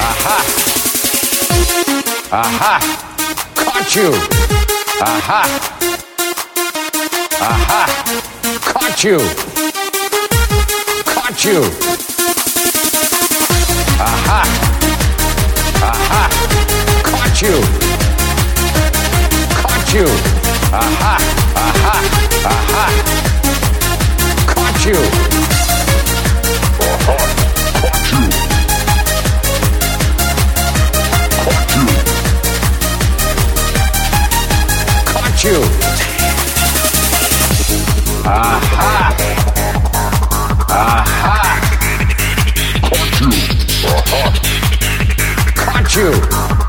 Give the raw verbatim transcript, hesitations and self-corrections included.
Aha! Aha! Caught you! Aha! Aha! Caught you! Caught you! Aha! Aha! Caught you! Caught you! Aha! Aha! Aha! Caught you! Aha! Caught you! Caught you! Caught you! Aha! Aha! Caught you! Aha! Caught you!